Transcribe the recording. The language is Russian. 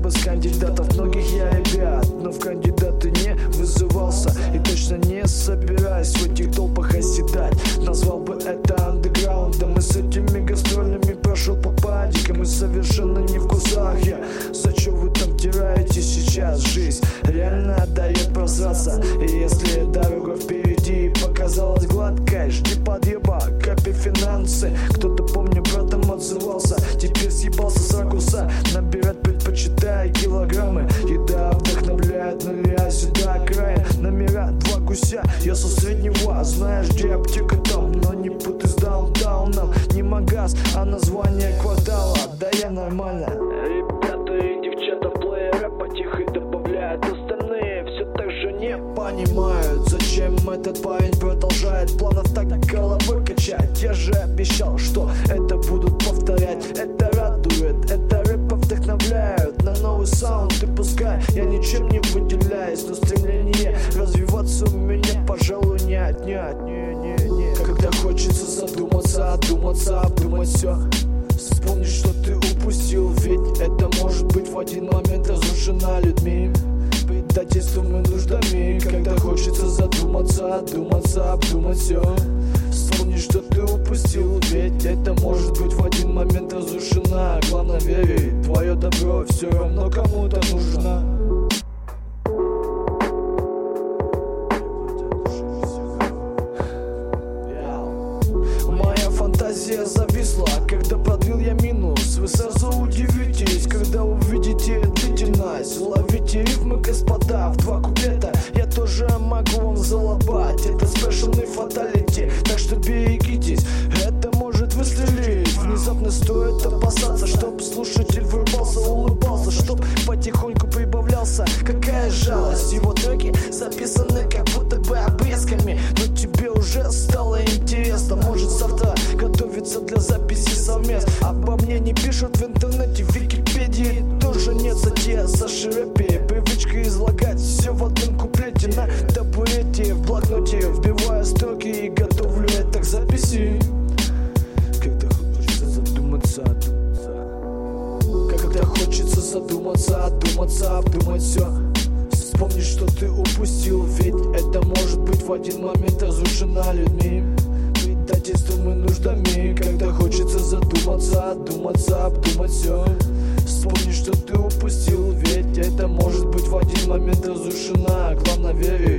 бы с кандидатов многих я ребят, но в кандидаты не вызывался и точно не собираюсь в этих толпах оседать. Назвал бы это андеграундом, и с этими гастролями прошел по падикам, и совершенно не в курсах я. Зачем вы там теряете сейчас? Жизнь реально дает просраться, и если дорога впереди показалась гладкой, жди подъеба, копи финансы. Кто-то, помню, братом отзывался, теперь съебался с ракурса, набирать предпочитая килограммы. Еда вдохновляет, нуля сюда края, номера 2 гуся, я со среднего, знаешь, где аптека там, но не путай с даунтауном, не магаз, а название квартала. Да я нормально. Ребята и девчата в плее рэпа тихо добавляют, остальные все так же не понимают, зачем этот парень продолжает планов так головой качать. Я же обещал, что это будут повторять, это радует, это рэпа вдохновляют на новый саунд. И пускай я ничем не выделяюсь, но стремление развиваться у меня, пожалуй, не отнять. Не. Когда хочется задуматься, одуматься, обдумать все, вспомнить, что ты упустил, ведь это может быть в один момент разрушено людьми, предательством и нуждами. Когда хочется задуматься, одуматься, обдумать все, вспомнить, что ты упустил, ведь это может быть в один момент разрушено. Главное верить, твое добро все равно кому-то нужно. Моя фантазия зависла, когда продлил я минус. Вы сразу удивитесь, когда увидите длительность. Ловите рифмы, господа, в 2 куплета я тоже могу вам залобать. Это спешалный фаталити, так что берегитесь, это может выстрелить. Внезапно стоит опасаться, чтоб слушатель вырубался, улыбался, чтоб потихоньку прибавлялся. Какая жалость, его треки записаны как будто бы обрезками, но тебе уже стало интересно. Может, завтра готовится для записи совмест. Обо мне не пишут в интернете, в Википедии тоже нет статьи о Саше рэпе. Привычка излагать все в одном куплете, на табурете, в блокноте вбиваю строки и готовлю это к записи. Когда хочется задуматься, когда хочется задуматься, одуматься, обдумать все, вспомнить, что ты упустил, ведь это может быть в один момент разрушено людьми, предательством и нуждами. Когда хочется задуматься, одуматься, обдумать все, вспомнить, что ты упустил, ведь это может быть в один момент разрушено. Главное верить.